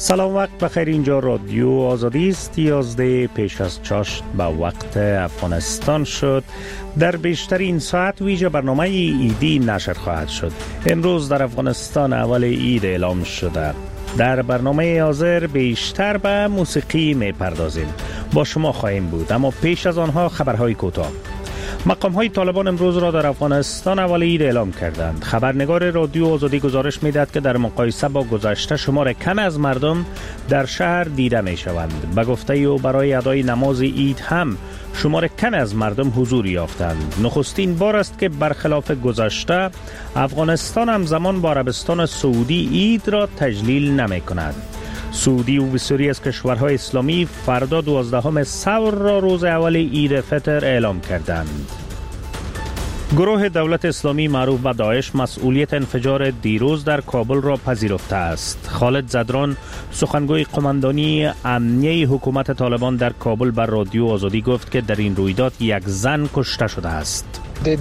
سلام، وقت بخیر. اینجا رادیو آزادی است. 11 پیش از چاشت به وقت افغانستان شد. در بیشترین ساعت ویژه برنامه ایدی نشر خواهد شد. امروز در افغانستان اول عید اعلام شده. در برنامه حاضر بیشتر به موسیقی می پردازیم. با شما خواهیم بود، اما پیش از آنها خبرهای کوتاه. مقام‌های طالبان امروز را در افغانستان اول عید اعلام کردند. خبرنگار رادیو آزادی گزارش می‌دهد که در مقایسه با گذشته شمار کم از مردم در شهر دیده می‌شوند. به گفته او برای ادای نماز عید هم شمار کم از مردم حضور یافتند. نخستین بار است که برخلاف گذشته افغانستان همزمان با عربستان سعودی عید را تجلیل نمی‌کند. سعودی و بسیاری از کشورهای اسلامی فردا 12 ثور را روز اول عید فطر اعلام کردند. گروه دولت اسلامی معروف به داعش مسئولیت انفجار دیروز در کابل را پذیرفته است. خالد زدران، سخنگوی قماندانی امنیه حکومت طالبان در کابل بر رادیو آزادی گفت که در این رویداد یک زن کشته شده است.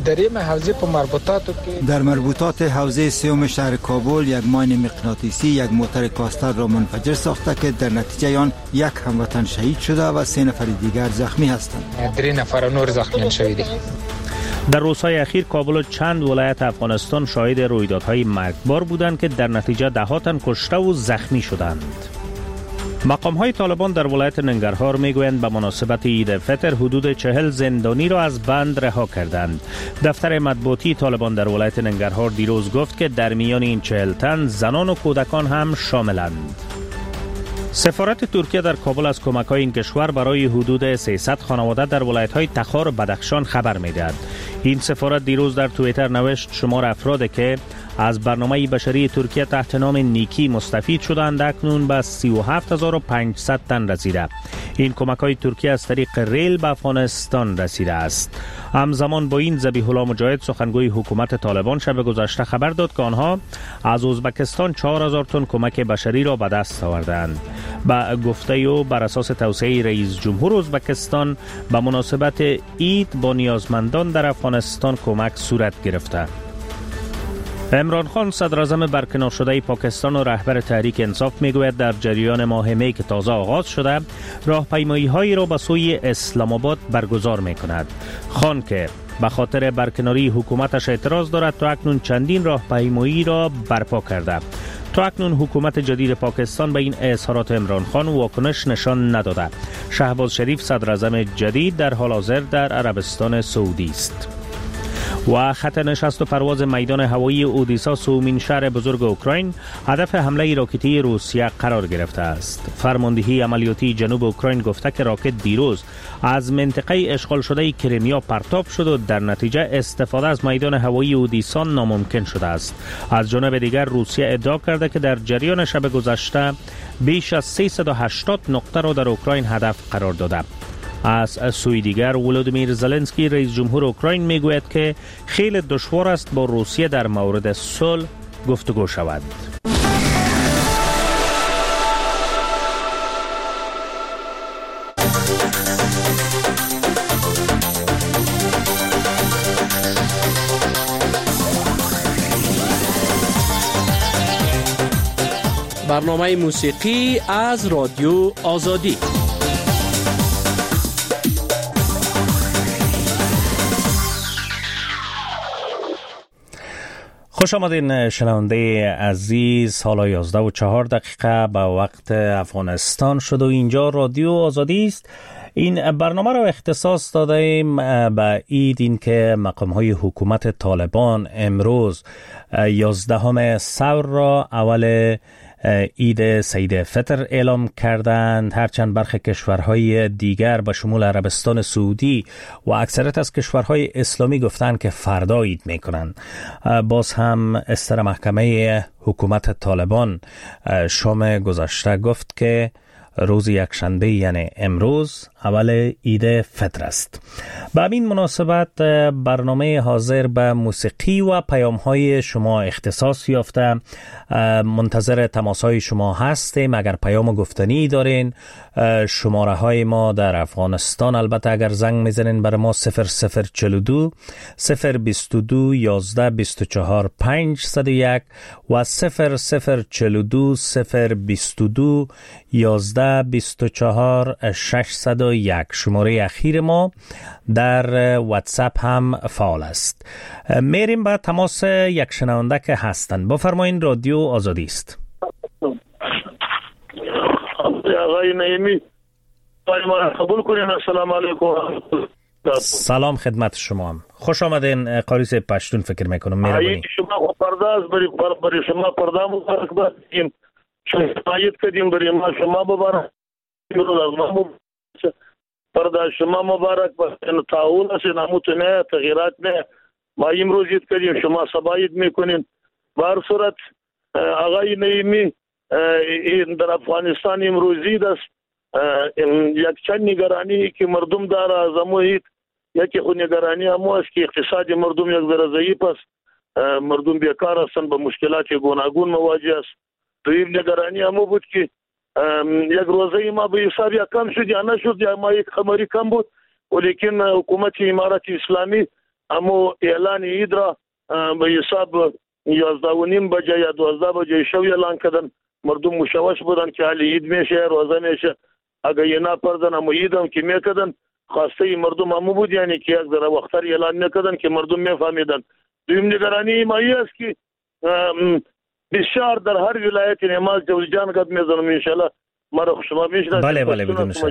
در مربوطات حوزه سیوم شهر کابل یک ماین مغناطیسی یک موتر کاستر را منفجر ساخته که در نتیجه آن یک هموطن شهید شده و 3 نفر دیگر زخمی هستند. 3 نفر نور زخمی شدند. در روزهای اخیر کابل و چند ولایت افغانستان شاهد رویدادهای مرگبار بودند که در نتیجه 10 تن کشته و زخمی شدند. مقام‌های طالبان در ولایت ننگرهار میگویند به مناسبت عید فطر حدود 40 زندانی را از بند رها کردند. دفتر مطبوعاتی طالبان در ولایت ننگرهار دیروز گفت که در میان این 40 تن زنان و کودکان هم شاملند. سفارت ترکیه در کابل از کمک‌های این کشور برای حدود 300 خانواده در ولایت‌های تخار و بدخشان خبر می‌دهد. این سفارت دیروز در توییتر نوشت شمار افرادی که از برنامه بشری ترکیه تحت نام نیکی مستفید شدند اکنون به 37500 تن رسیده. این کمک‌های ترکیه از طریق ریل به افغانستان رسیده است. همزمان با این ذبیح الله مجاهد، سخنگوی حکومت طالبان، شب گذشته خبر داد که آنها از ازبکستان 4000 تن کمک بشری را به دست آوردند. با گفته او بر اساس توصیه رئیس جمهور ازبکستان به مناسبت عید با نیازمندان در افغانستان کمک صورت گرفته. عمران خان، صدر اعظم برکنار شده پاکستان و رهبر تحریک انصاف، میگوید در جریان ماه می که تازه آغاز شده راهپیمایی هایی را به سوی اسلام آباد برگزار می کند. خان که به خاطر برکناری حکومتش اعتراض دارد تا اکنون چندین راهپیمایی را برپا کرده. تا اکنون حکومت جدید پاکستان به این اظهارات عمران خان واکنش نشان نداده. شهباز شریف، صدر اعظم جدید، در حال حاضر در عربستان سعودی است. و خط نشست و پرواز میدان هوایی اودیسا، سومین شهر بزرگ اوکراین، هدف حمله راکتی روسیه قرار گرفته است. فرماندهی عملیاتی جنوب اوکراین گفته که راکت دیروز از منطقه اشغال شده کریمیا پرتاب شد و در نتیجه استفاده از میدان هوایی اودیسا ناممکن شده است. از جانب دیگر روسیه ادعا کرده که در جریان شب گذشته بیش از 380 نقطه را در اوکراین هدف قرار داده. از سوی دیگر ولودیمیر زلنسکی، رئیس جمهور اوکراین، میگوید که خیلی دشوار است با روسیه در مورد صلح گفتگو شود. برنامه موسیقی از رادیو آزادی. خوش آمدین شنونده عزیز. حالا 11:04 به وقت افغانستان شد و اینجا رادیو آزادی است. این برنامه را اختصاص دادیم به عید، این که مقام‌های حکومت طالبان امروز 11 ثور را اول عید سعید فطر اعلام کردند. هرچند برخی کشورهای دیگر به شمول عربستان سعودی و اکثریت از کشورهای اسلامی گفتند که فردا عید میکنند. باز هم استر محکمه حکومت طالبان شام گذشته گفت که روز یکشنبه یعنی امروز اول عید فطر است. به همین مناسبت برنامه حاضر به موسیقی و پیام‌های شما اختصاص یافته. منتظر تماس‌های شما هستیم. اگر پیام گفتنی دارین، شماره های ما در افغانستان البته اگر زنگ میزنین برای ما 0042 022 11 24 501 و 0042 022 11 24 601. شماره اخیر ما در واتساپ هم فعال است. میریم به تماس یک شنونده که هستند. بفرمایین، رادیو آزادی است. آقای نعیمی قبول کنین. السلام علیکم. سلام خدمت شما هم. خوش آمدین. قاری صاحب پشتون فکر میکنم مهربانی. شما پرداز برای شما پردا مبارک باشیم. شمایت کردیم برای ما شما مبارک. پردا شما مبارک باشین. تعاون است، نموت نه، تغییرات نه. ما امروز یاد کردیم، شما سبایت میکنین. بر صورت آقای نعیمی در افغانستان امروزی دست یک چند نگرانی که مردم داره از محیط، یکی خود نگرانی همو است که اقتصاد مردم یک ذره ضعیف است، مردم بیکار هستند، به مشکلات گوناگون مواجه است. دویم نگرانی همو بود که یک روزه ما به حساب یا کم شد یا نشد یا ما یک خمری کم بود، ولیکن حکومت امارت اسلامی همو اعلان عید را به حساب 11:30 بجه یا 12 بجه شب اعلان کردن. مردم مشوش بودن که حال عید میشه، روزه میشه. اگر یه نپردن همو عید هم که میکردن، خواسته مردم همو بود، یعنی که یک ذره وقتر اعلان میکردن که مردم میفهمیدن. دویم نگرانی ما است که بسیار در هر ولایت نماز جوزجان قد میزنم انشالله مرا شما میشناسید. بله بدون شک.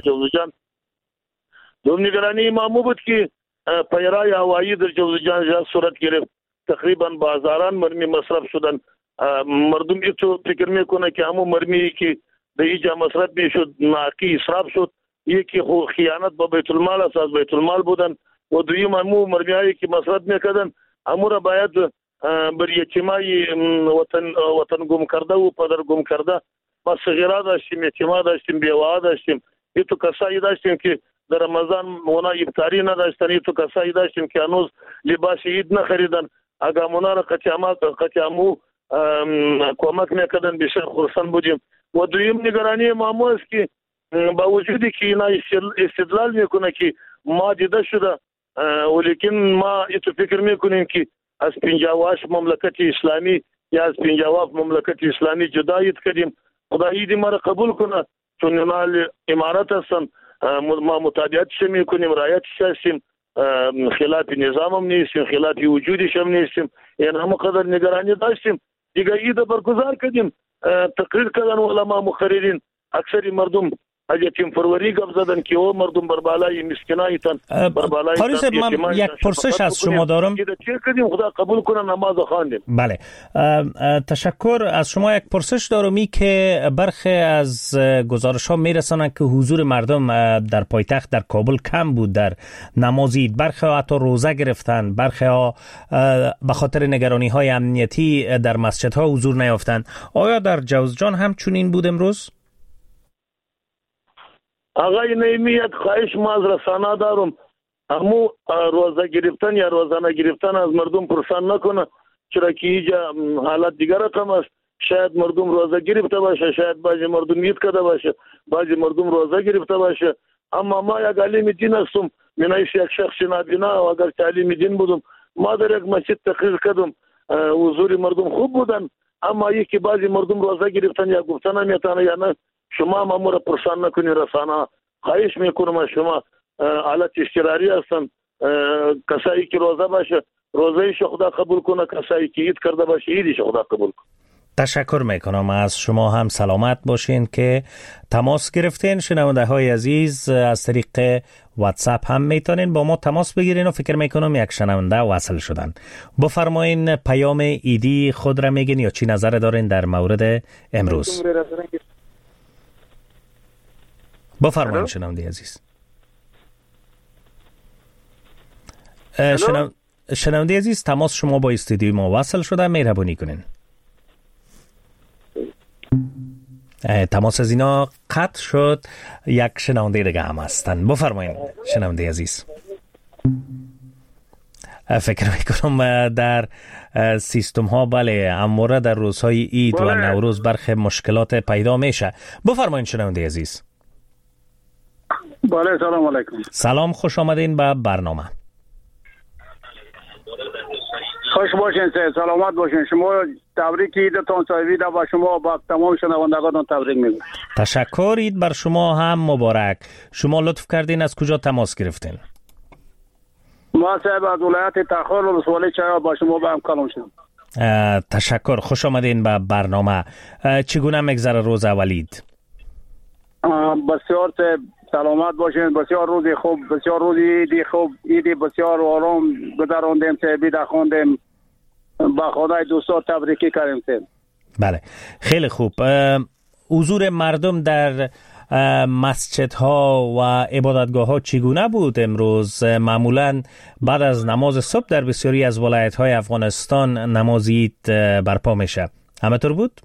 دوم نگرانی ما بود که پیرای هوایی در جوزجان جا صورت گرفت. تقریبا بازاران مرمی مصرف شدن. مردم ایتو فکر میکنه که همو مرمی که به ایجا مصرف میشد ناقی اسراف شد. یکی خیانت با بیت المال است، از بیت المال بودن. و دویم همو مرمی هایی که مصرف میکردن همو را باید بر یتیمای وطن گم کرده و پدر گم کرده. ما صغیرا داشتیم، یتیما داشتیم، بیوه داشتیم. ایتو کسایی داشتیم که در رمضان اونا افطاری نداشتن. ایتو کسایی داشتیم که هنوز لباس عید نخریدن. اگر اونا را قطعامو کمک میکردن بسیار خرسند بودیم. و دویم نگرانی ما است که با وجودی که اینا استدلال میکنه که ما دیده شده، ولیکن ما ایتو فکر میکنیم که از 58 مملکت اسلامی یا از 57 مملکت اسلامی جدا اید کردیم. خدا عید ما را قبول کنه، چون اینا امارت هستن. ما متابعتش میکنیم، رعایتش هستیم، خلاف نظام هم نیستیم، خلاف وجودش هم نیستیم. یعنی همه قدر نگرانی داشتیم. دیگه عید برگزار کردیم. تقریر کردن علما مقررین، اکثر مردم از یکم فروری گپ زدن که او مردم بر بالای مسکینایتن، بر بالای قاری صاحب من یک پرسش از شما دارم. چه کردیم خدا قبول کنه، نماز خواندیم. بله تشکر از شما. یک پرسش دارم که برخی از گزارش ها میرسانند که حضور مردم در پایتخت در کابل کم بود در نماز عید. برخی ها حتی روزه گرفتن، برخی ها به خاطر نگرانی های امنیتی در مسجد ها حضور نیافتند. آیا در جوزجان هم چنین بود امروز؟ آقای نعیمی یک خواهش ما از رسانه دارم، همو روزه گرفتن یا روزه نگرفتن از مردم پرسان نکنه، چرا که اینجا حالت دیگر رقم است. شاید مردم روزه گرفته باشه، شاید بعضی مردم عید کرده باشه، بعضی مردم روزه گرفته باشه. اما ما یک عالم دین هستم، من یک شخص نابینا و اگر تعلیم دین بودم ما در یک مسجد تقریر کردم، حضور مردم خوب بودن. اما یکی بعضی مردم روزه گرفتن یا گفتن نمیتونه یا نه، شما مامور پرسان نکنی رسانه. خواهش میکنم از شما، حالت اضطراری هستن. کسایی که روزه باشه روزهش خدا قبول کنه، کسایی که عید کرده باشه عیدش خدا قبول کنه. تشکر میکنم از شما هم. سلامت باشین که تماس گرفتین. شنونده های عزیز از طریق واتساپ هم میتونین با ما تماس بگیرین و فکر میکنم یک شنونده وصل شدن. بفرمایین پیام ایدی خود را میگین یا چی نظر دارین در مورد امروز. بفرمایید شنونده عزیز. شنونده عزیز تماس شما با استودیوی ما وصل شده، مهربانی کنین. تماس از اینا قطع شد. یک شنونده دیگه هم هستن. بفرمایید شنونده عزیز. فکر میکنم در سیستم ها بله همواره در روزهای عید و نوروز برخی مشکلات پیدا میشه. بفرمایید شنونده عزیز. بله سلام علیکم. سلام، خوش آمدین به برنامه. خوش باشین، سلامت باشین. شما تبریک عیدتان صاحبی ده با شما با تمام شنوندگان تبریک میگم. تشکر، عید بر شما هم مبارک. شما لطف کردین از کجا تماس گرفتین؟ ما صاحب از ولایت تخار ولسوالی چای با شما با هم کلام شدم. تشکر، خوش آمدین به برنامه. چگونه میگذره روز اول عید؟ بسیار سلامت باشین، بسیار روزی خوب، بسیار روزی عیدی خوب، عیدی بسیار آرام گذراندیم، بیده خوندیم، با خدای دوستا تبریکی کردیم. بله خیلی خوب. حضور مردم در مسجدها و عبادتگاه ها چگونه بود امروز؟ معمولا بعد از نماز صبح در بسیاری از ولایت های افغانستان نماز عید برپا میشه. همه طور بود؟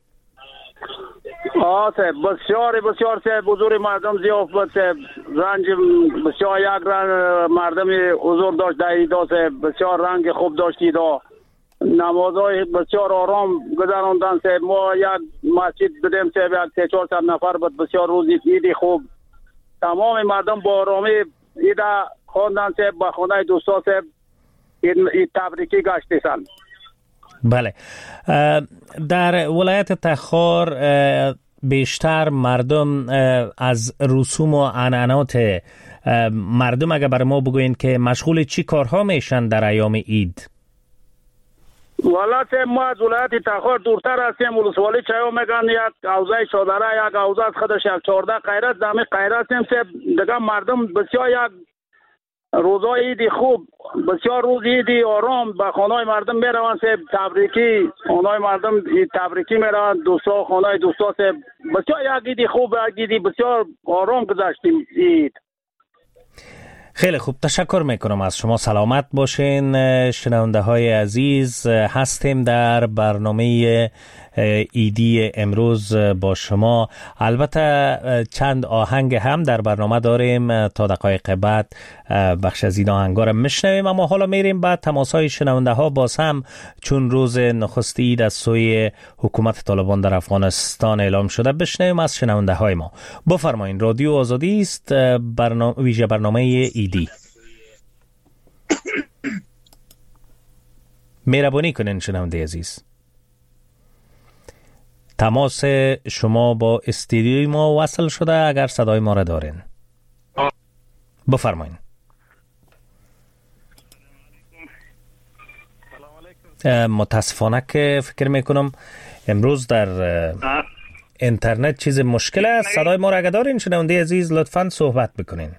بسیار حضور مردم زیافت رنج بسیار یک رنج مردم حضور داشت در ایدا، بسیار رنگ خوب داشت ایدا، نمازهای بسیار آرام گذراندن. ما یک مسجد بدیم یک 300-400 نفر بود. بسیار روزی عیدی خوب، تمام مردم با آرامی ایدا خواندن با خانه دوستا عید تبریکی گشتیدن. بله، در ولایت تخار بیشتر مردم از رسوم و عنعنات مردم اگر برای ما بگوین که مشغول چی کارها میشن در ایام عید؟ والا ما از ولایت تخار دورتر هستیم. ولسوالی چایو میگن یک حوزه شادره، یک حوزه از خودش 14 قیرت دمی قیرت دیگه مردم بسیار یک روزای عیدی خوب، بسیار روز عیدی آرام به خانه مردم میروند تبریکی، خانه مردم تبریکی میروند، دوستا خانه دوستا بسیار یک عیدی خوب، یک عیدی بسیار آرام گذشتیم عید. خیلی خوب، تشکر میکنم از شما. سلامت باشین. شنونده های عزیز، هستیم در برنامه ایدی امروز با شما. البته چند آهنگ هم در برنامه داریم، تا دقایق بعد بخش از این آهنگا رو میشنویم، اما حالا میریم بعد تماس های شنونده ها باز هم، چون روز نخست عید از سوی حکومت طالبان در افغانستان اعلام شده، بشنویم از شنونده های ما. بفرمایین، رادیو آزادی است، ویژه برنامه ایدی. مهربانی کنین شنونده عزیز. تماس شما با استودیوی ما وصل شده، اگر صدای ما را دارین بفرمایین. متاسفانه که فکر میکنم امروز در اینترنت چیز مشکل است. صدای ما را اگر دارین شنونده عزیز لطفاً صحبت بکنین.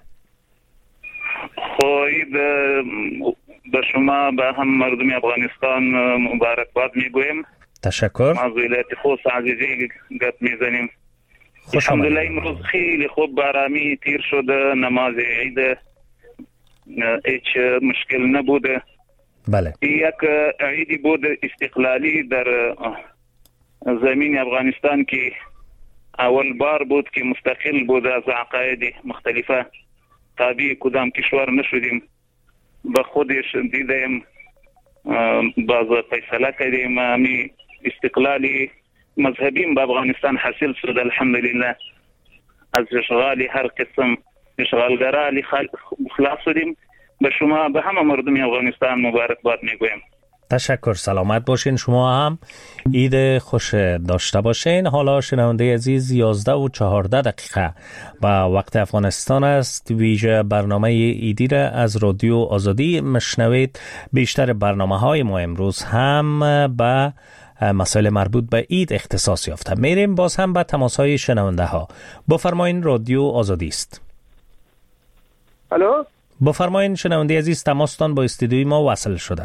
خواهید به شما به هم مردم افغانستان مبارکباد میگویم. تشکر. از ولایت خوست عزیزی گپ میزنیم. الحمدلله امروز خیلی خوب برامی تیر شده، نماز عید هیچ مشکل نبوده. بله. یک عیدی بود استقلالی در زمین افغانستان که اول بار بود که مستقل بود از عقاید مختلفه، تابع کدام کشور نشدیم، به خودش دیدیم باز فیصله کردیم امی استقلالی مذهبی به افغانستان حاصل شد. الحمدلله از اشغال هر قسم اشغالگرا خلاص شدیم. به شما به همه مردم افغانستان مبارکباد میگویم. تشکر، سلامت باشین. شما هم عید خوش داشته باشین. حالا شنونده عزیز 11:14 با وقت افغانستان است. ویژه برنامه ایدی را از رادیو آزادی مشنوید. بیشتر برنامه های ما امروز هم به مسائل مربوط به عید اختصاص یافته. میریم باز هم به تماس های شنونده ها. بفرمایین، رادیو آزادی است. الو، بفرمایین شنونده عزیز، تماستان با استودیوی ما وصل شده.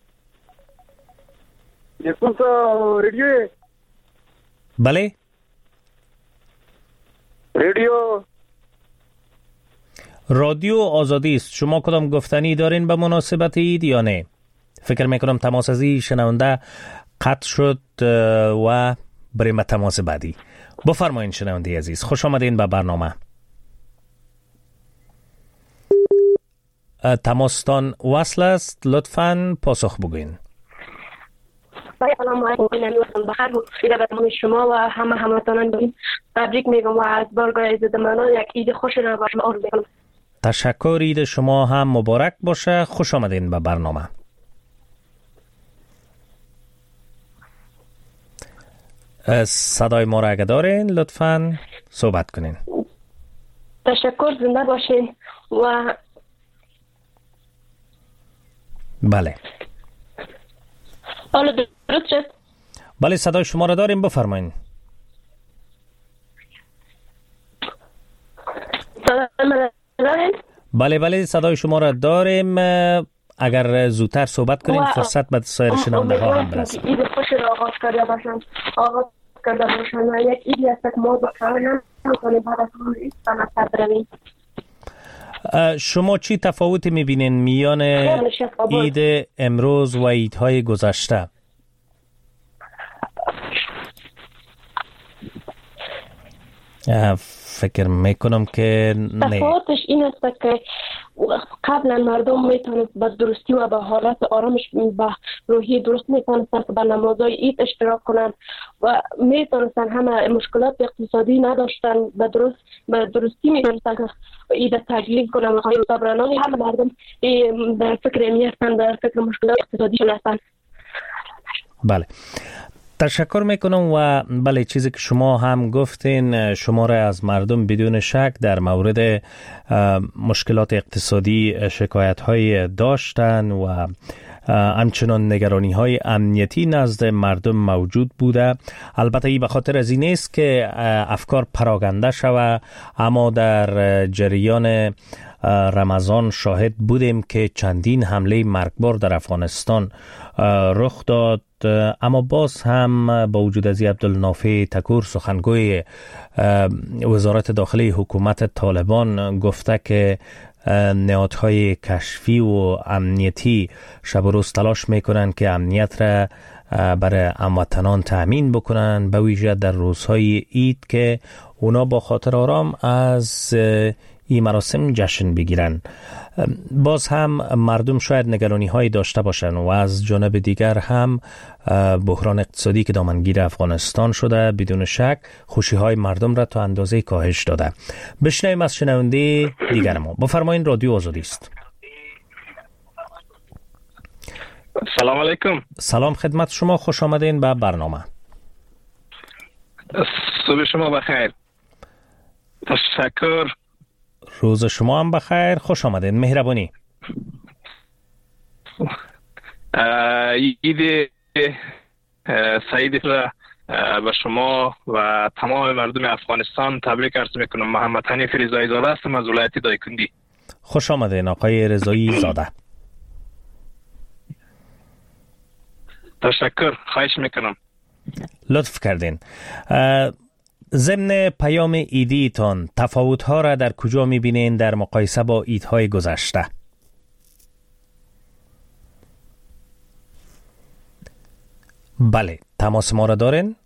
رادیو؟ بله، رادیو آزادی است. شما کدام گفتنی دارین به مناسبت عید یا نه؟ فکر میکنم تماس از این شنونده قطع شد و بریم به تماس بعدی. بفرمایید شنونده عزیز، خوش آمدین به برنامه. تماستان وصل است، لطفاً پاسخ بگوین. سلام علیکم، بخیر باشید به تمام شما و همه هموطنان. بگیم تبریک میگم و از بارگاه عزت مردان یک عید خوش را به شما آرزو میکنم. تشکر، عید شما هم مبارک باشه. خوش آمدین به برنامه. صدای ما را اگه دارین لطفاً صحبت کنین. تشکر، زنده باشین. و بله، حالا درست شد؟ بله، صدای شما را داریم، بفرمایین. صدای من دارین؟ بله، صدای شما را داریم. اگر زودتر صحبت کنیم فرصت به سایر شنونده ها هم برسه. عید خوش را آغاز کرده باشم. یک ایدی است که ما با کارنم میکنیم بعد از اون عید سمت برویم. شما چی تفاوتی میبینین میان عید امروز و عیدهای گذشته؟ فکر میکنم که تفاوتش این است که قبلا مردم میتونست به درستی و به حالت آرامش به روحی درست میتونستن که به نمازهای عید اشتراک کنن و میتونستن همه مشکلات اقتصادی نداشتن، به درستی میتونستن که عید تجلیل کنن و صبرانه همه مردم در فکر امنیتن، در فکر مشکلات اقتصادی هستن. بله، تشکر میکنم. و بله، چیزی که شما هم گفتین، شماره از مردم بدون شک در مورد مشکلات اقتصادی شکایت های داشتن و همچنان نگرانی های امنیتی نزد مردم موجود بوده. البته این به خاطر از این است که افکار پراگنده شوه، اما در جریان رمضان شاهد بودیم که چندین حمله مرگبار در افغانستان رخ داد، اما باز هم با وجود از عبدالنافع تکور سخنگوی وزارت داخلی حکومت طالبان گفته که نهادهای کشفی و امنیتی شب و روز تلاش میکنن که امنیت را برای هموطنان تأمین بکنن، به ویژه در روزهای عید که اونا با خاطر آرام از این مراسم جشن بگیرن. باز هم مردم شاید نگرانی هایی داشته باشن و از جانب دیگر هم بحران اقتصادی که دامنگیر افغانستان شده بدون شک خوشی های مردم را تا اندازه کاهش داده. بشنویم از شنونده دیگر ما. بفرمایین، رادیو آزادی است. سلام علیکم. سلام خدمت شما، خوش آمدین به برنامه. صبح شما بخیر. تشکر. روز شما هم بخیر، خوش آمدین، مهربانی. عید سعید را به شما و تمام مردم افغانستان تبریک عرض میکنم. محمد حنیف رضایی زاده هستم از ولایت دایکندی. خوش آمدین آقای رضایی زاده. تشکر، خواهش میکنم. لطف کردین. ضمن پیام عیدیتان تفاوت‌ها را در کجا می‌بینین در مقایسه با عیدهای گذشته؟ بله، تماس ما را دارین؟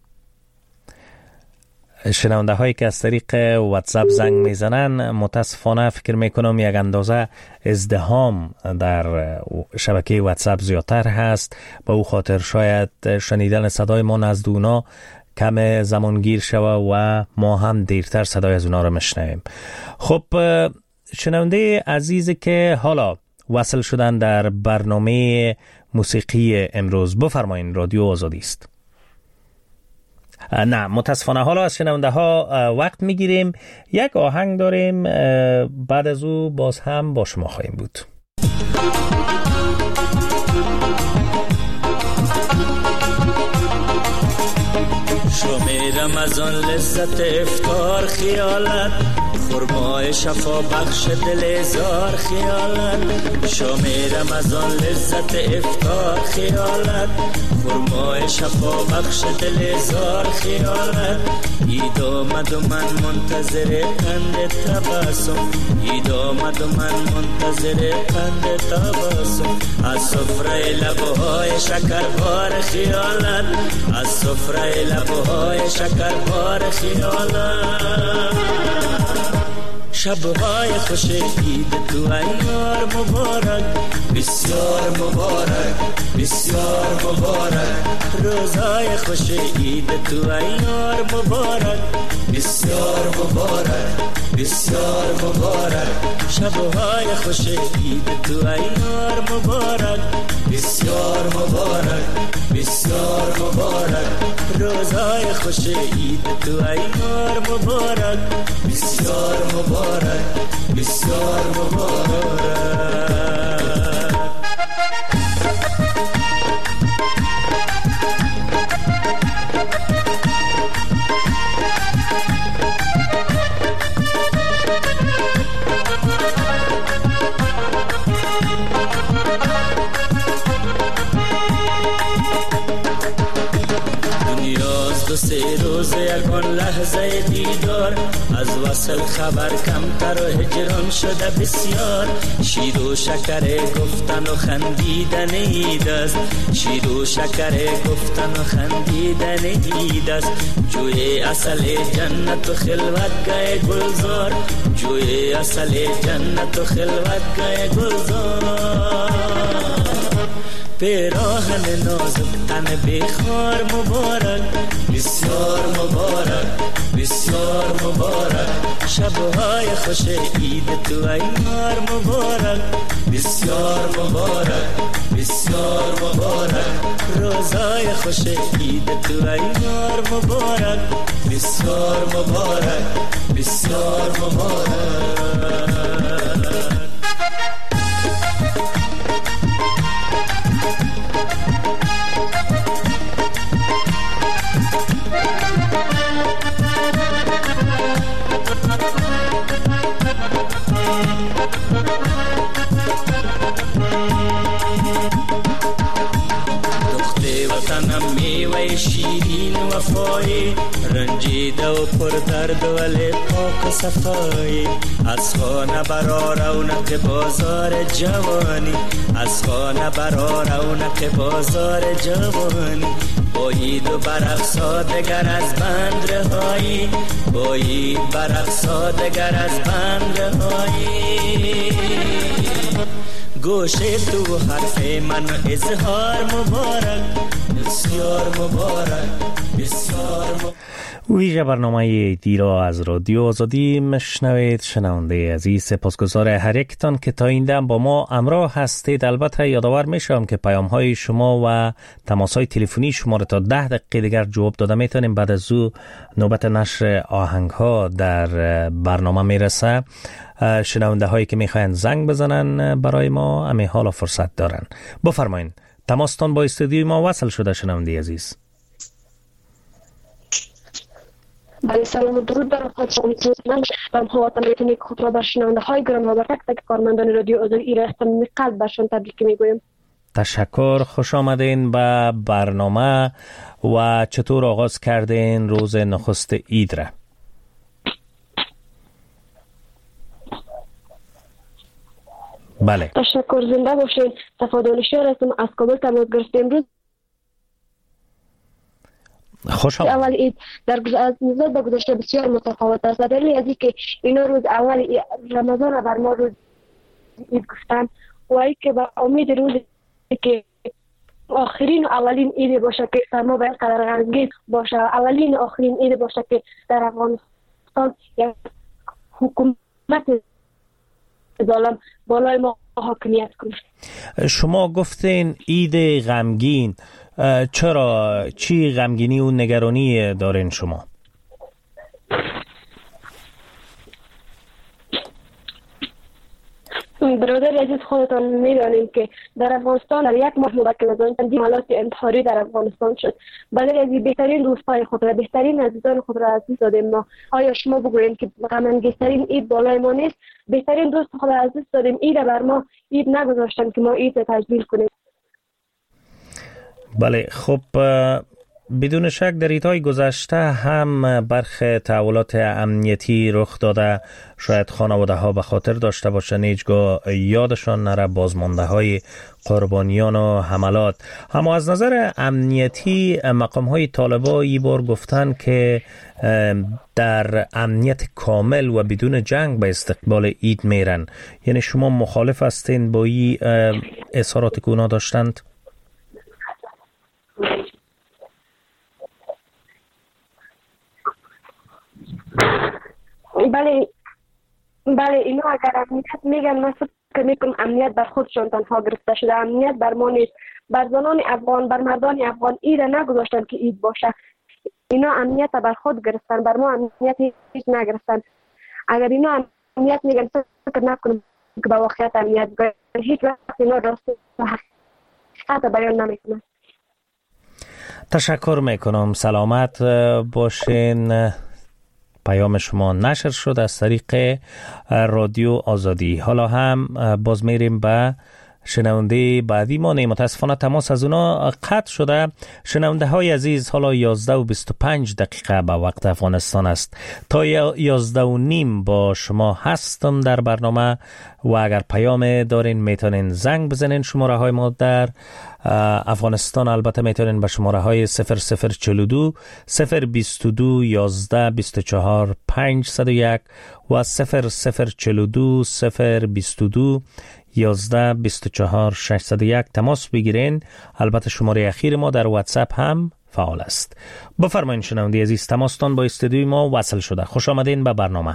شنونده هایی که از طریق واتساپ زنگ میزنن متاسفانه فکر میکنم یک اندازه ازدحام در شبکه واتساپ زیادتر هست، به او خاطر شاید شنیدن صدای ما نزد اونا کم زمانگیر شوه و ما هم دیرتر صدای از اونا رو مشنویم. خب شنونده عزیزی که حالا وصل شدن در برنامه موسیقی امروز، بفرمایین، رادیو آزادی است. نه متاسفانه حالا از شنونده ها وقت میگیریم، یک آهنگ داریم، بعد از او باز هم با شما خواهیم بود. شومی رمضان لذت افطار خیالت خرمای شفا بخش دل زار خیالت، شام رمضان لذت افطار خیالت، خرمای شفا بخش دل زار خیالت. عید آمد و من منتظر قند تبسم، عید آمد و من منتظر قند تبسم. از سفره لبهای شکربار خیالت، از سفره لبهای شکربار خیالت. شبهای خوش عید تو ایار مبارک، بسیار مبارک بسیار مبارک. روزهای خوش عید تو ایار مبارک، بسیار مبارک بسیار مبارک. شبهای خوش عید تو ایار مبارک، بسیار مبارک بسیار مبارک. روزهای خوش عید تو ایار مبارک، بسیار مبارک بسیار مبارک. دو سه روز یکان لحظه دیدار، از وصل خبر کمتر و هجران شده بسیار. شیر و شکر گفتن و خندیدن عید است، شیر و شکر گفتن و خندیدن عید است. جوی اصل جنت و خلوت گاه گلزار، جوی اصل جنت و خلوت گاه گلزار. پیراهن نازک تن بخار مبارک، بسیار مبارک بسیار مبارک. شبهای خوش عید تو ایار مبارک، بسیار مبارک بسیار مبارک. روزای خوش عید تو ایار مبارک، بسیار مبارک بسیار مبارک. میوه شیرین وفایی، رنجیده و پر درد ولی پاک و صفایی. از خانه برا رونق بازار جوانی، از خانه برا رونق بازار جوانی. با عید و برقصا دگر از بند رهایی، با عید برقصا دگر از بند رهایی. گوشه تو حرف من اظهار مبارک، بسیار مبارک بسیار مبارک. ویژه برنامه دی را از رادیو آزادی مشنوید. شنونده عزیز، سپاسگزار هر یکتان که تا این دم با ما همراه هستید. البته یادآور میشم که پیام های شما و تماس های تلفنی شما را تا 10 دقیقه دیگر جواب داده میتونیم. بعد از او نوبت نشر آهنگ ها در برنامه میرسه. شنونده هایی که میخواین زنگ بزنن برای ما همین حالا فرصت دارن. بفرمایید. تماستان با استودیوی ما وصل شده. شنونده عزیز، بله، سلام و درود بر من و هموطنان خود را بر شنونده های گرامی و بر تک تک کارمندان رادیو آزادی ایران از صمیم قلب برشان تبریک میگویم. تشکر. خوش آمدین به برنامه. و چطور آغاز کردین روز نخست عید را؟ بله، تشکر. زنده باشین. صفادانشیار هستم، از کابل تماس گرفتیم. امروز خوش آمد. اول عید از نسبت به گذشته بسیار متفاوت است. دلیل از اینکه اینا روز اول رمضان بر ما روز عید گفتن و ای که با امید روزی که آخرین و اولین عید باشه که در ما باید قدر غمگین باشه، اولین و آخرین عید باشه که در افغانستان یک حکومت ظالم بالای ما حاکمیت کنه. شما گفتین عید غمگین، چرا؟ چی غمگینی و نگرانی دارین شما؟ برادر عزیز خودتان میدانیم که در افغانستان در یک ماه مبکر از آن چندین حالات انتحاری در افغانستان شد. برادر عزیز بهترین دوستای خود را، بهترین عزیزان خود را از دست دادیم. ما آیا شما بگویید که غم انگیزترین عید بالای ما نیست؟ بهترین دوست خود را از دست دادیم. عید بر ما عید نگذاشتن که ما عید تجلیل کنیم. بله، خب بدون شک در عیدهای گذشته هم برخی تحولات امنیتی رخ داده، شاید خانواده ها به خاطر داشته باشند هیچگاه یادشان نره بازمانده های قربانیان و حملات. اما از نظر امنیتی مقام های طالبان این بار گفتن که در امنیت کامل و بدون جنگ به استقبال عید میرن. یعنی شما مخالف هستین با این اظهارات که اونا داشتند؟ بله اینا اگر امنیت میگن، من فکر میکنم امنیت بر خودشان تنها گرفته شده. امنیت بر ما نیست، بر زنان افغان، بر مردان افغان عید نگذاشتن که عید باشه. اینا امنیت بر خود گرفتن، بر ما امنیت هیچ نگرفتن. اگر اینا امنیت میگن فکر نکنم که با واقعیت امنیت بگن. هیچ وقت اینا راست و حقیقت بیان نمیکنن. تشکر میکنم، سلامت باشین. پیام شما نشر شد از طریق رادیو آزادی. حالا هم باز میریم به شنونده بعدی ما. متاسفانه تماس از اونا قطع شده. شنونده های عزیز، حالا 11:25 به وقت افغانستان است. تا 11:30 با شما هستم در برنامه و اگر پیام دارین میتونین زنگ بزنین. شماره های ما در افغانستان البته میتونین به شماره های 0042 022 11 24 501 و 0042 022 11 24 601 تماس بگیرین. البته شماره اخیر ما در واتساپ هم فعال است. بفرمایین شنونده عزیز، تماستان با استودیوی ما وصل شده. خوش آمدین به برنامه.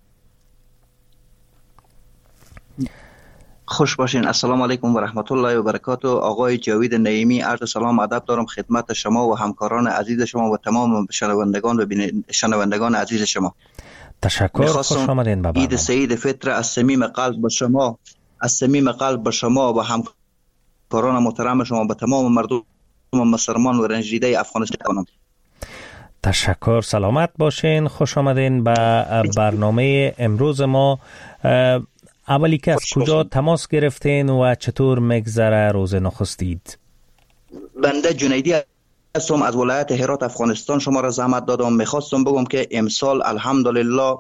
خوش باشین. السلام علیکم و رحمت الله و برکاته. آقای جاوید نعیمی، عرض سلام ادب دارم خدمت شما و همکاران عزیز شما و تمام شنوندگان و شنوندگان عزیز شما. تشکر. خوش آمدین به برنامه. عید سعید فطر از صمیم قلب به شما و همکاران محترم شما به تمام مردم مسلمان و رنج دیده افغانستان کنم. تشکر، سلامت باشین. خوش آمدین به برنامه امروز ما. اولی که از کجا تماس گرفتین و چطور مگذره روز نخست عید؟ بنده جنیدی هستم از ولایت هرات افغانستان. شما را زحمت دادم. میخواستم بگم که امسال الحمدلله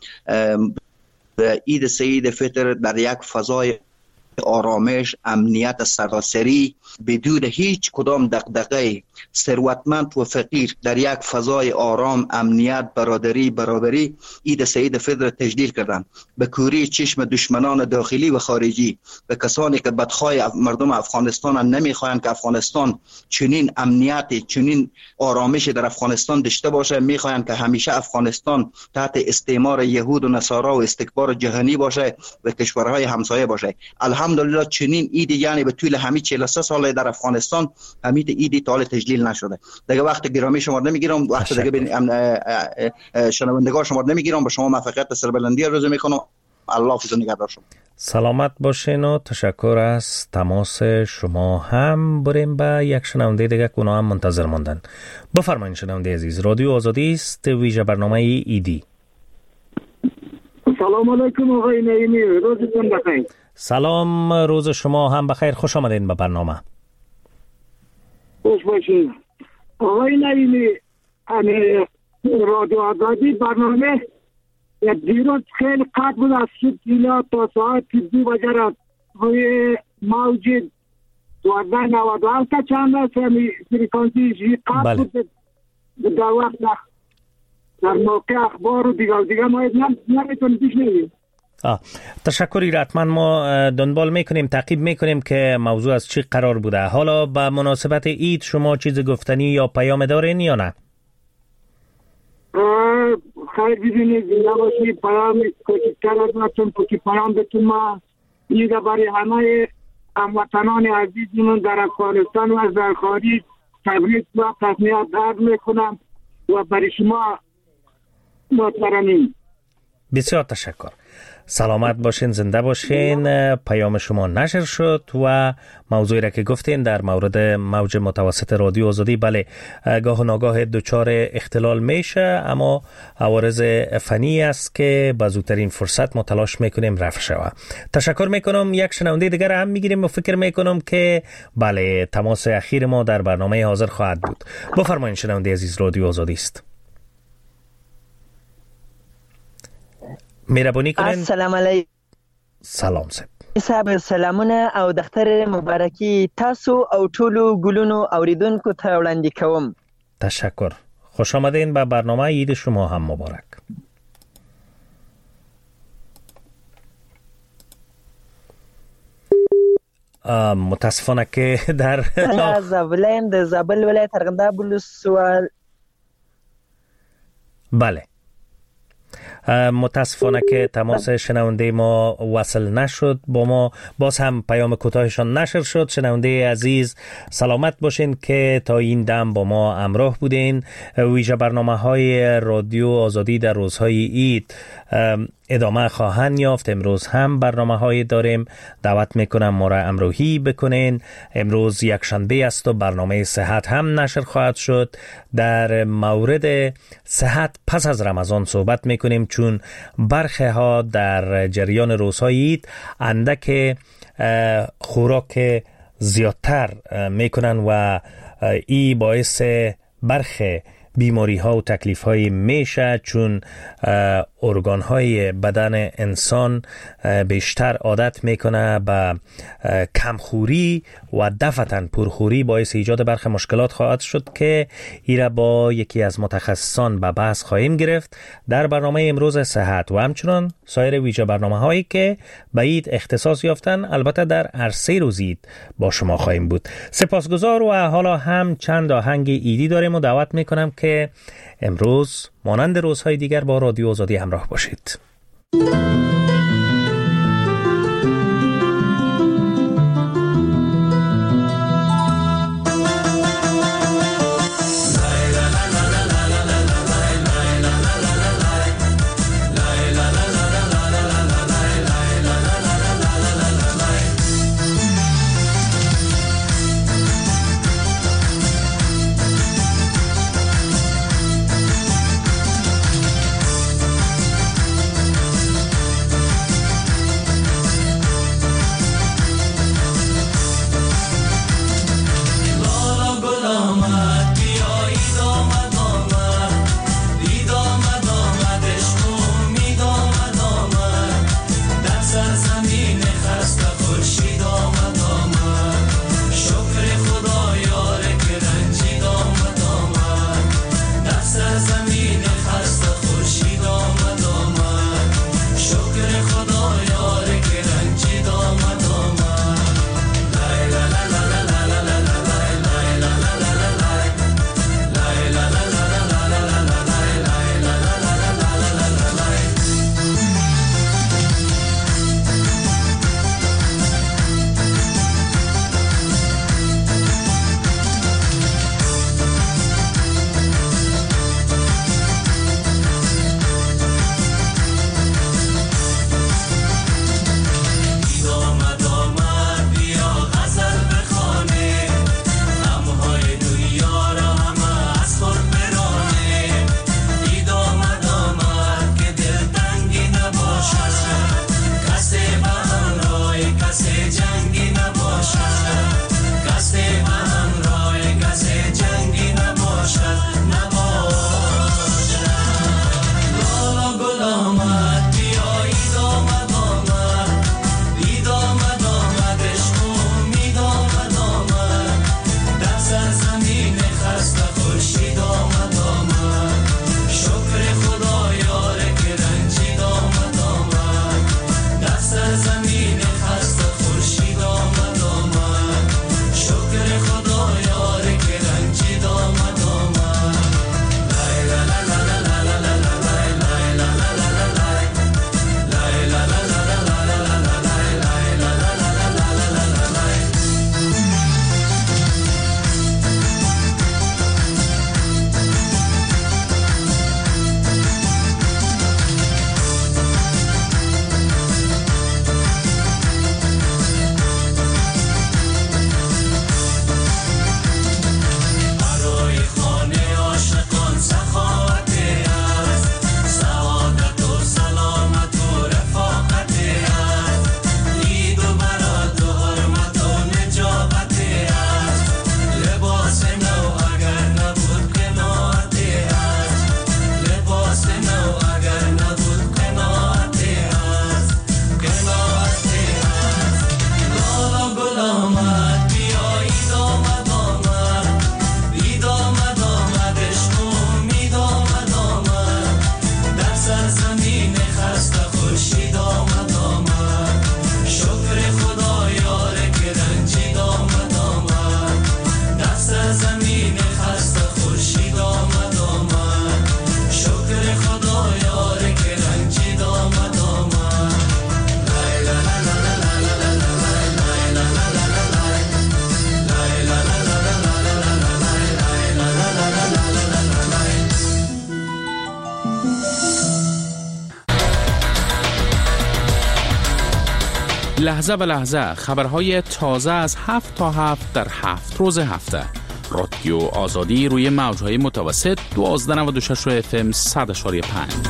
عید سعید فطر در یک فضای آرامش، امنیت سراسری، بدون هیچ کدام دغدغه، ثروتمند و فقیر در یک فضای آرام، امنیت، برابری عید سعید فطر تجلیل کردن. به کوری چشم دشمنان داخلی و خارجی، به کسانی که بدخواه مردم افغانستان نمیخواهند که افغانستان چنین امنیتی، چنین آرامش در افغانستان داشته باشه، میخواهند که همیشه افغانستان تحت استعمار یهود و نصارا و استکبار جهانی باشه و کشورهای همسایه باشه. الحمدلله چنین عید یعنی به طول همین 43 سال در افغانستان همین عید تا تجلیل نشده. دیگه وقت گرامی شما نمیگیرم، وقت دیگه شنوندگان شما نمیگیرم. به شما موفقیت سربلندی آرزو میکنم. الله حافظ و نگهدار شما. سلامت باشین و تشکر از تماس شما. هم بریم به یک شنونده دیگه که اونا هم منتظر موندن. بفرمایید شنونده عزیز، رادیو آزادی است، ویژه برنامه ایدی. سلام علیکم آقای نعیمی، روزتون بخیر. سلام، روز شما هم بخیر. خوش آمدین به برنامه. خوش باشین آقای نعیمی. رادیو آزادی برنامه دیروز خیلی قطع بود از صبح اینا تا ساعت 2 بجه روی موج 1297 تا چند است فریکانسی قطع بود. در وقت در موقع اخبار و دیگه ما نمیتونیم پیش نگیریم. تشکری را حتما ما دنبال میکنیم، تعقیب میکنیم که موضوع از چی قرار بوده. حالا به مناسبت عید شما چیز گفتنی یا پیام دارین یا نه؟ خیر ببینید نباشی پیام کوچکتر از نتون که پیام بتون ما عید برای همه هموطنان عزیزمون در افغانستان و در خارج تبریک و تهنیت عرض میکنم و برای شما محترمین. بسیار تشکر. سلامت باشین، زنده باشین. پیام شما نشر شد و موضوعی را که گفتین در مورد موج متوسط رادیو آزادی، بله گاه و ناگاه دچار اختلال میشه، اما عوارض فنی است که با زودترین فرصت ما تلاش میکنیم رفع شود. تشکر میکنم. یک شنونده دیگر هم میگیریم و فکر میکنم که بله تماس اخیر ما در برنامه حاضر خواهد بود. بفرمایید شنونده عزیز، رادیو آزادی است. مهربانی کنین. السلام علیکم. سلام صاحب سلامونه او د اختر مبارکي تاسو او ټولو ګلونو اوریدونکو ته وړاندې کوم. تشکر. خوش آمدین به برنامه. عید شما هم مبارک. متاسفانه که در زابلند د زابل ولایت ارغنداب ولسوال. بله متاسفانه که تماس شنونده ما وصل نشد با ما، باز هم پیام کوتاهشان نشر شد. شنونده عزیز سلامت باشین که تا این دم با ما همراه بودین. ویژه برنامه های رادیو آزادی در روزهای عید ادامه خواهند یافت. امروز هم برنامه های داریم. دعوت میکنم ما را همراهی بکنین. امروز یک شنبه است و برنامه صحت هم نشر خواهد شد. در مورد صحت پس از رمضان صحبت میکنیم، چون برخی ها در جریان روزهای عید اندک خوراک زیادتر میکنن و این باعث برخی بیماری ها و تکلیف های میشه، چون ارگان های بدن انسان بیشتر عادت میکنه به کمخوری و دفعتاً پرخوری، باعث ایجاد برخی مشکلات خواهد شد که ایره با یکی از متخصصان به بحث خواهیم گرفت در برنامه امروز صحت و همچنان سایر ویژه برنامه هایی که به عید اختصاص یافتن. البته در هر 3 روز عید با شما خواهیم بود. سپاسگزار. و حالا هم چند آهنگ عیدی داریم و دعوت میکنم که امروز مانند روزهای دیگر با رادیو آزادی همراه باشید. لحظه به لحظه خبرهای تازه از 7 تا 7 در 7 روز هفته. رادیو آزادی روی موجهای متوسط 1296 FM 100.5.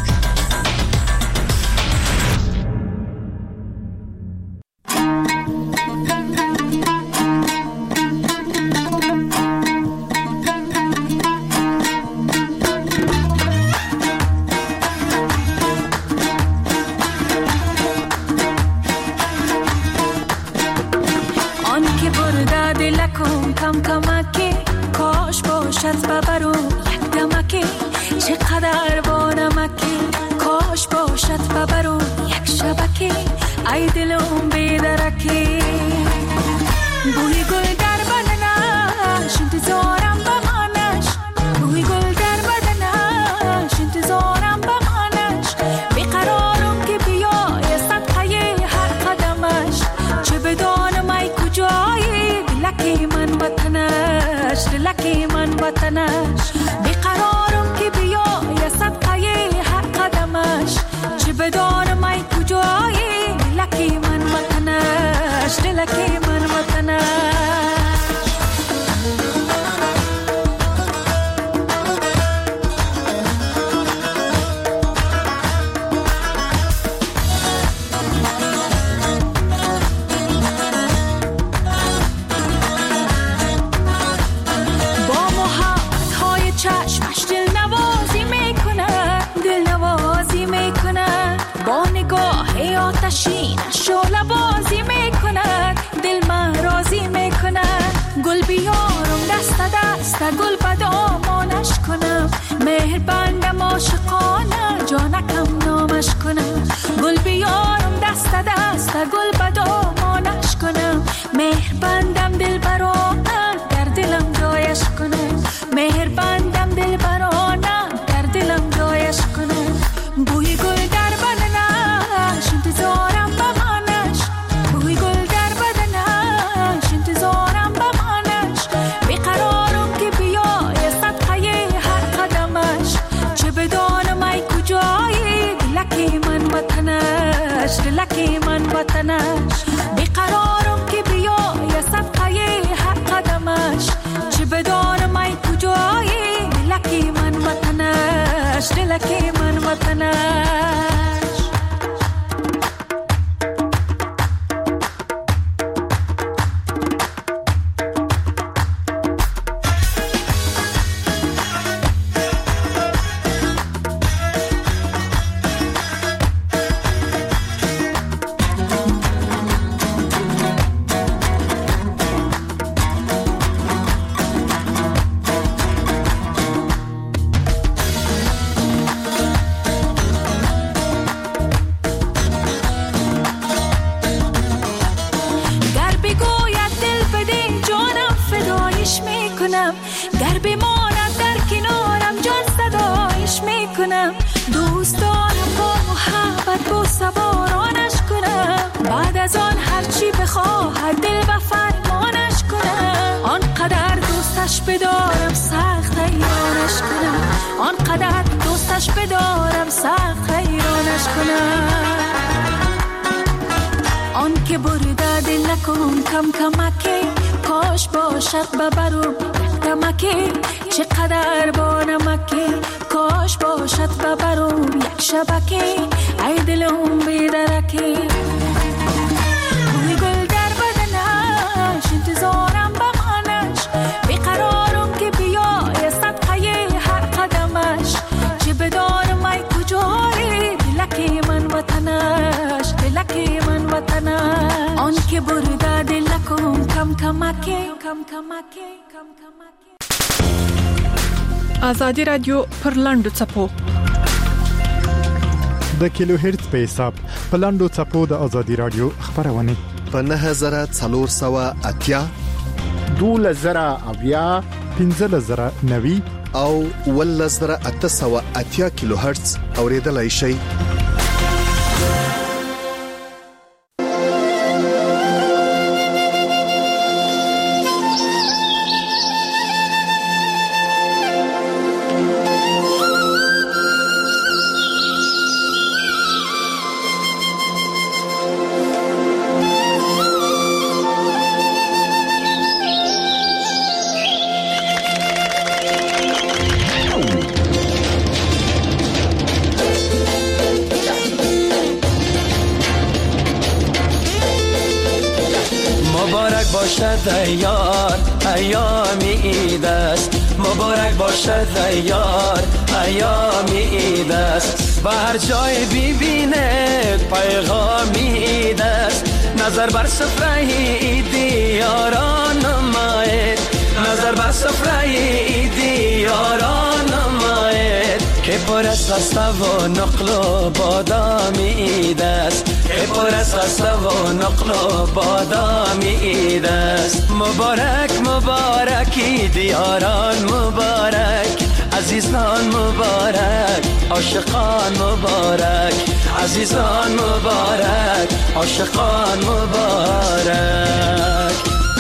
آزادی رادیو پر لاندو چپو د کیلو هرتز په حساب په لاندو چپو د آزادی رادیو خبرونه په 9480 2000 1590 او 1880 کیلو هرتز اوریدلای شئ. باشد یار ایام عید است، مبارک باشد یار ایام عید است. به هر جای ببینه پیغام عید است، نظر بر سفره عیدی یاران نماید، نظر بر سفره عیدی یاران نماید. که پر از خسته و نقل و بادام عید است، که پر از خسته و نقل و بادام عید است. مبارک مبارک عید یاران مبارک، عزیزان مبارک عاشقان مبارک، عزیزان مبارک عاشقان مبارک.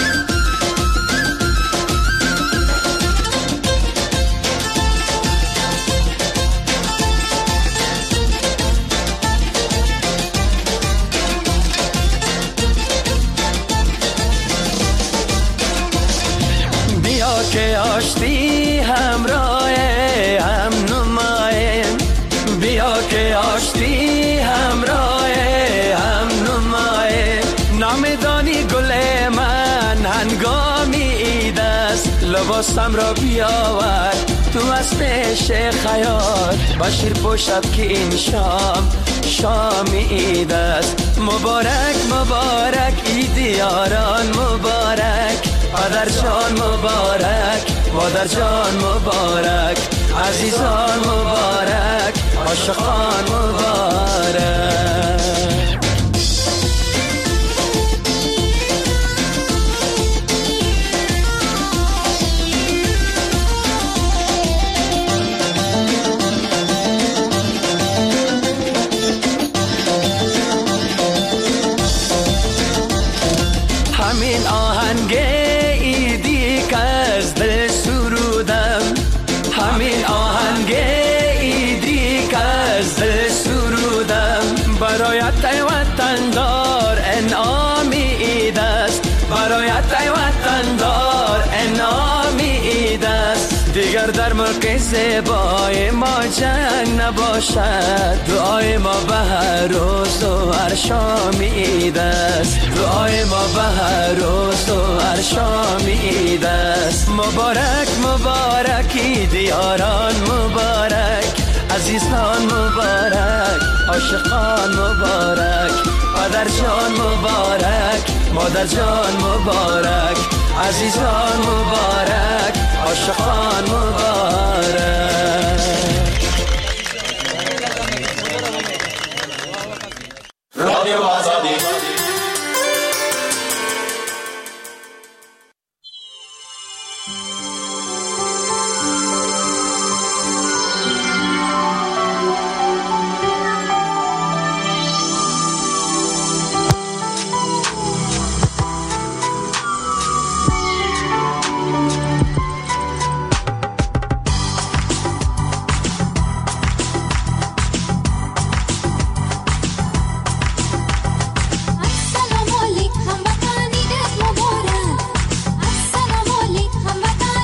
که آشتی همراه هم نمایم، بیا که آشتی همراه هم نمایم. نامدانی گل من هنگامی عید است، لباسم را بیاور تو از پیش خیال. بشیر پوشد که این شام عید است. مبارک مبارک عید یاران مبارک، پدر جان مبارک مادر جان مبارک، عزیزان مبارک عاشقان مبارک. همین آهنگ عیدی که از دل سرودم، همین آهنگ عیدی که از دل سرودم. برایت ای وطندار انعامی عید است، برایت ای وطندار انعامی عید است. دیگر در ملک زیبای ما جنگ نباشد، دعای ما به هر روز و هر شام عید است، دعای ما به هر روز و هر شام عید است. مبارک مبارک عید یاران مبارک، عزیزان مبارک عاشقان مبارک، پدر جان مبارک مادر جان مبارک، عزیزان مبارک عاشقان مبارک. رادیو آزادی السلام علیکم وطنی مبارک، السلام علیکم وطن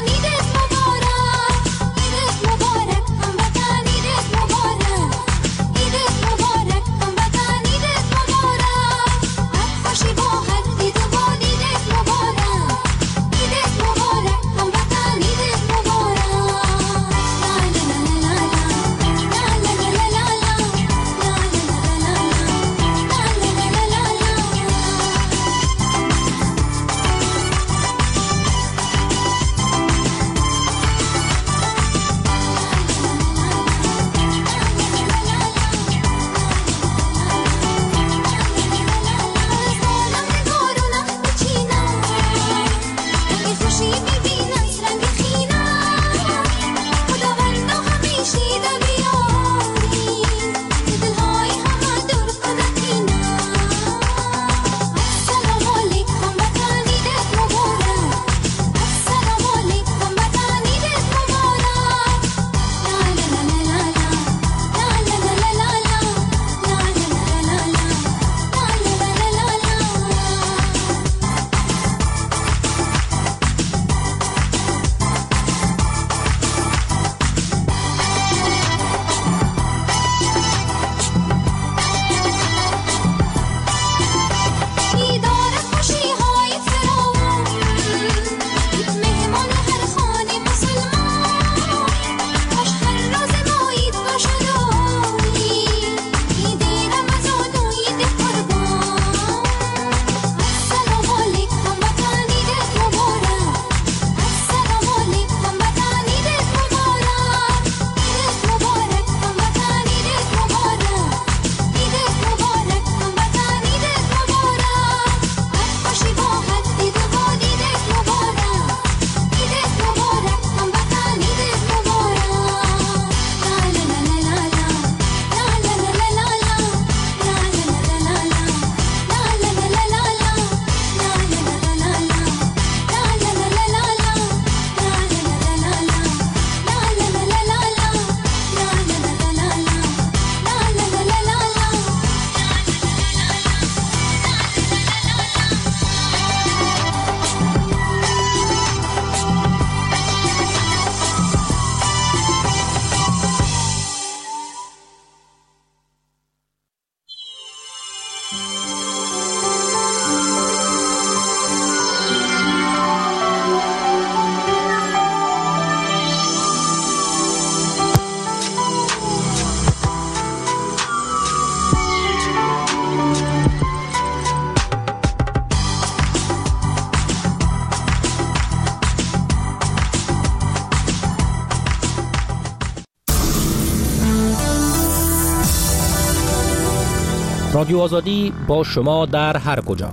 رادیو آزادی با شما در هر کجا.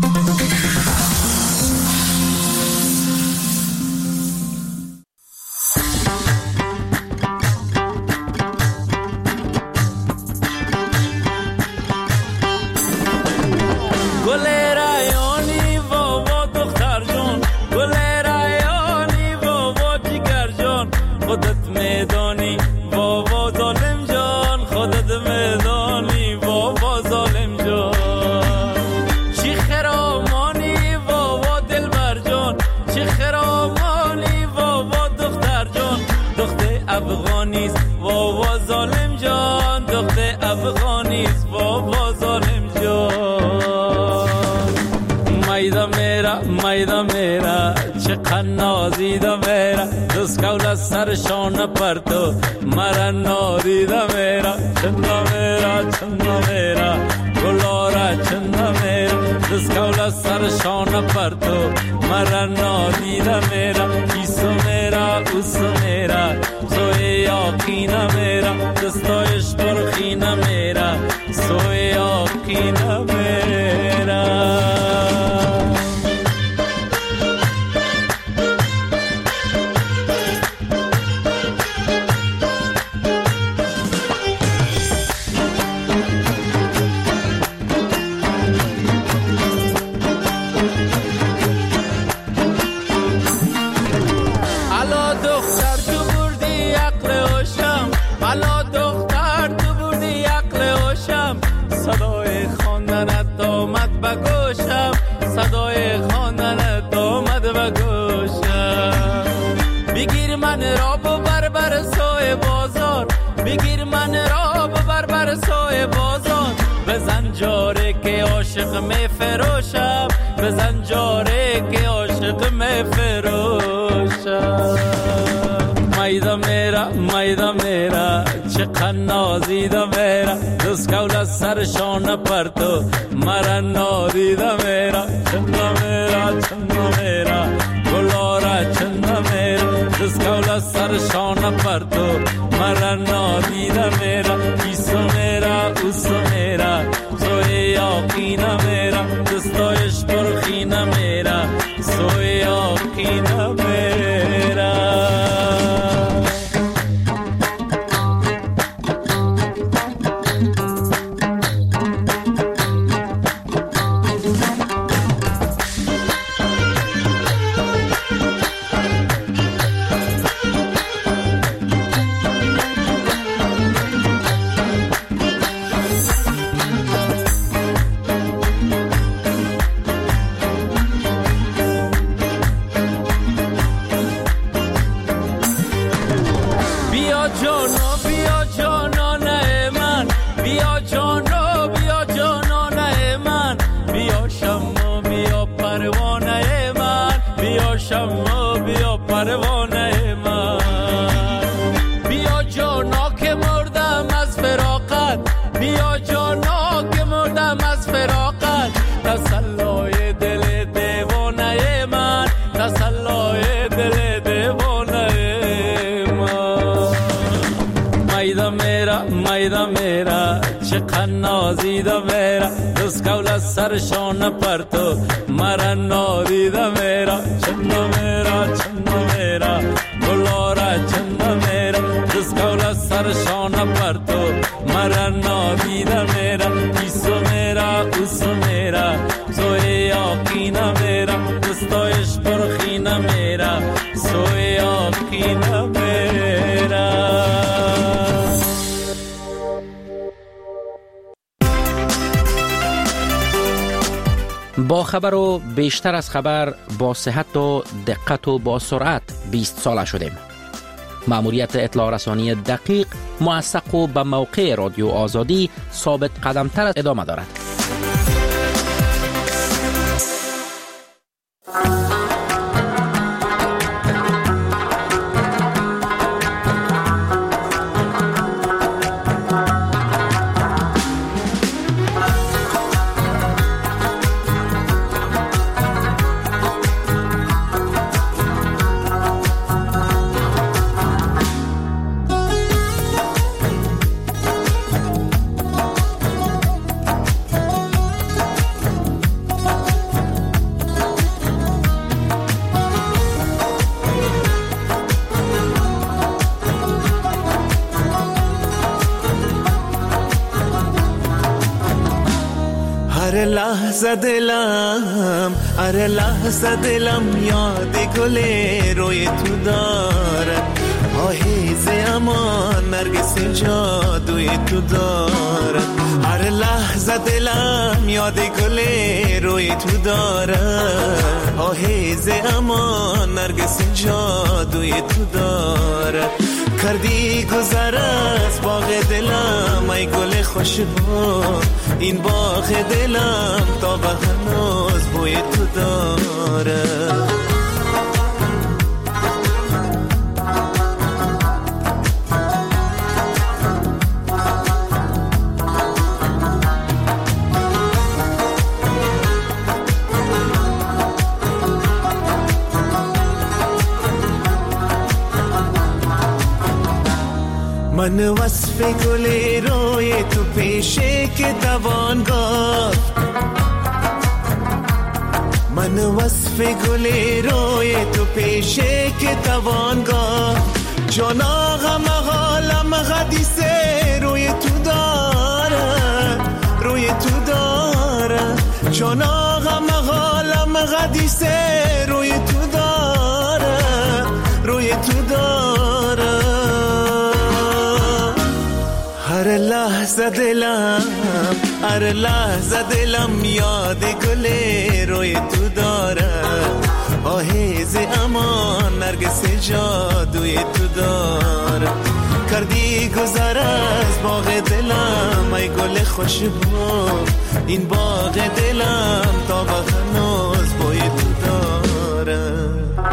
मैदा मेरा चिकन्नौजीदा मेरा दुस्कौला सरशोन पर तो मरा नौरीदा मेरा चंदा मेरा गुलोरा चंदा मेरा दुस्कौला सरशोन पर तो मरा नौरीदा मेरा इसो मेरा उस मेरा सोए यकीना मेरा दस्तोइश पर खीना मेरा सोए यकीना मेरा صدای خواندنت آمد و گوشم بگیر من را ببر سوی بازار بگیر من را ببر سوی بازار بزن جاره که عاشق می فروشم بزن جاره که عاشق می فروشم मैदा मेरा चिकन्नौजीदा मेरा दुस्कौला सरशोन पर तो मरा नौरीदा मेरा चंदा मेरा गुलोरा चंदा मेरा दुस्कौला सरशोन पर तो मरा नौरीदा मेरा इसो मेरा उस मेरा सोए यकीना मेरा दस्तोइश पर खीना मेरा सोए यकीना मेरा मैदा मेरा चिकन्नौजीदा मेरा दुस्कौला सरशोन पर तो मरा नौरीदा मेरा चंदा मेरा गुलोरा चंदा मेरा दुस्कौला सरशोन पर तो मरा नौरीदा मेरा इसो मेरा उस मेरा सोए यकीना मेरा दस्तोइश पर खीना मेरा सोए यकीना मेरा با خبر و بیشتر از خبر با صحت و دقت و با سرعت 20 ساله شدیم. مأموریت اطلاع رسانی دقیق، موثق و به موقع رادیو آزادی ثابت قدمتر ادامه دارد. هر لحظه دلم یاد گل روی تو دارد، آهیز امان نرگس جادوی تو دارد. هر لحظه دلم یاد گل روی تو دارد، آهیز امان نرگس جادوی تو دارد. کردی گذر از باغ دلم ای گل خوشبو، این باغ دلم تا به هنوز بوی تو دارد. من وصف گل روی تو پیشه که توان گفت، من وصف گل روی تو پیشه که توان گفت. جان آقا مقالم حدیثه روی تو داره، روی تو داره. جان آقا مقالم حدیثه روی تو داره، روی تو داره. هر لحظه دلم یاد گل روی تو داره، آهیز امان نرگس جادوی تو داره. کردی گذر از باغ دلم ای گل خوشبو، این باغ دلم تا به هنوز بوی تو داره.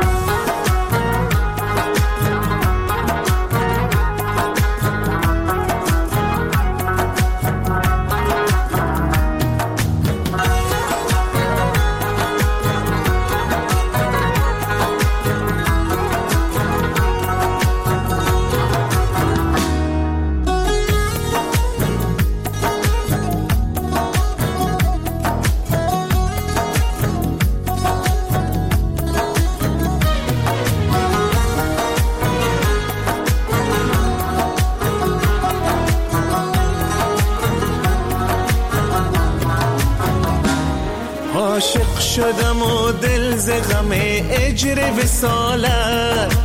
عاشق شدم و دل ز غم اجر وصالت،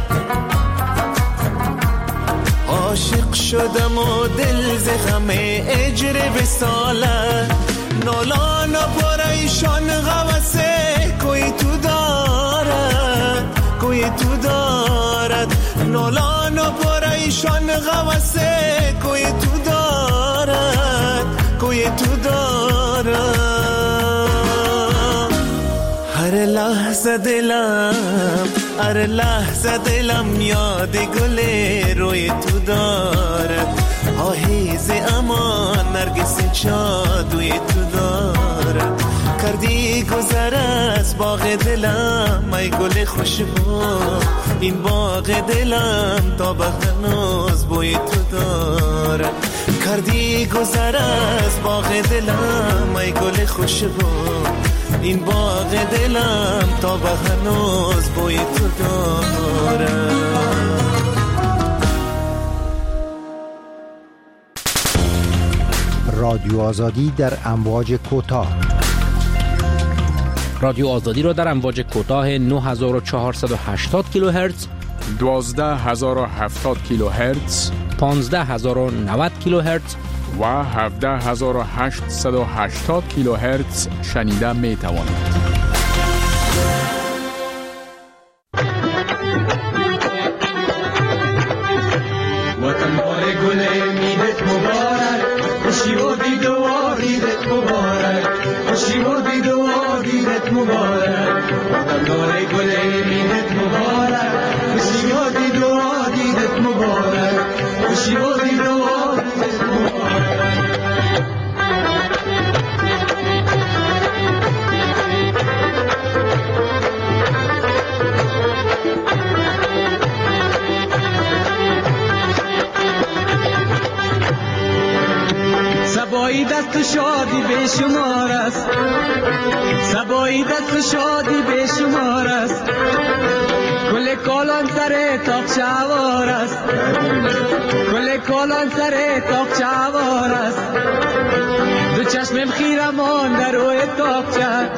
عاشق شدم و دل ز غم اجر وصالت. نالان و پریشان غوثه کوی تو دارد، کوی تو دارد. نالان و پریشان غوثه کوی تو دارد، کوی تو دارد. هر لحظه دلم یاد گل روی تو دارد، آهیز امان نرگس جادوی تو دارد. کردی گذر از باغ دلم ای گل خوشبو، این باغ دلم تا به هنوز بوی تو دارد. کردی گذر از باغ دلم ای گل خوشبو، این باغ دلم تا به هنوز بوی تو داره. رادیو آزادی در امواج کوتاه. رادیو آزادی را در امواج کوتاه 9480 کیلوهرتز، 12070 کیلوهرتز، 15090 کیلوهرتز و 17880 کیلوهرتز شنیده می توانید. وطن بار گل میدت مبارک، خوشی و دید و عیدت مبارک، خوشی و دید و عیدت مبارک. وطن بار گل میدت مبارک، خوشی و دید و عیدت مبارک، خوشی و دید و عیدت مبارک. دست و شادی به شمار است، سبایی دست و شادی به شمار است. گل کالان سر تاقچه هوار است، گل کالان سر تاقچه هوار است. دو چشمم خیرمان در روی تاقچه،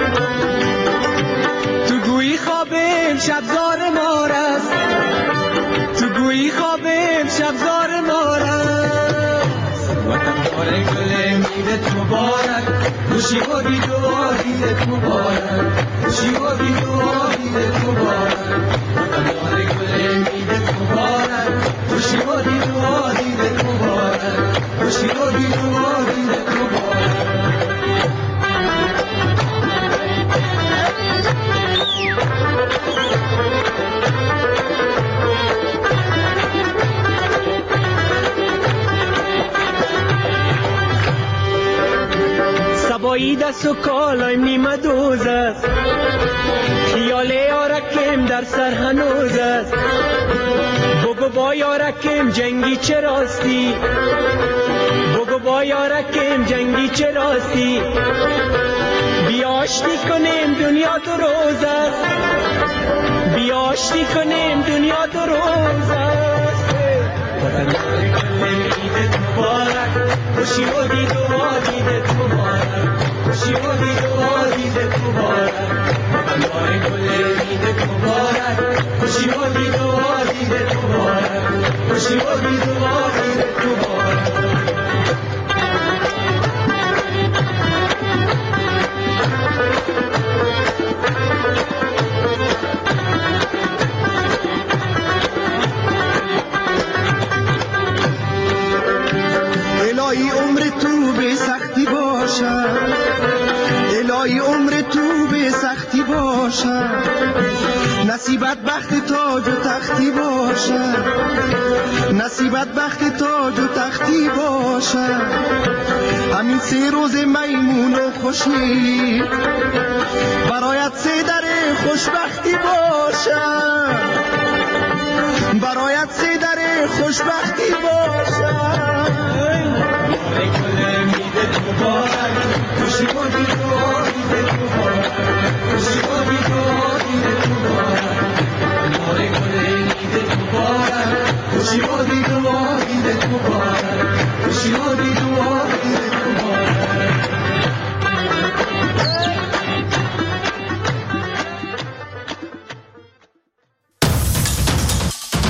تو گویی خوابم شبزار مار است، تو گویی خوابم شبزار مار است. وطن باره گل میدت مبارک، خوشی و دید و عیدت مبارک، خوشی و دید و عیدت مبارک. وطن باره گل میدت مبارک، خوشی و دید و عیدت مبارک، خوشی و دید و عیدت مبارک. سبایی دست و کالایم نیمه دوز است، خیال یارکم در سر هنوز است. بگو با یارکم جنگی چه راستی، بگو با یارکم جنگی چه راستی. بیاشتی کنیم دنیا دو روز است، بیاشتی کنیم دنیا دو روز است. وطن داره کنیم عیدت مبارک، خوشی و دید و عیدت مبارک، خوشی و دید و عیدت مبارک. وطن داره کنیم عیدت مبارک، خوشی و دید و عیدت مبارک، خوشی و دید و عیدت مبارک. الهی عمر تو به سختی باشه، الهی عمر تو به سختی باشه. نصیبت بخت تاج و تختی باشه، نصیبت بخت تاج و تختی باشه. همین 3 روز میمون و خوشی برایت 3 در خوشبختی باشه، برایت 3 در خوشبختی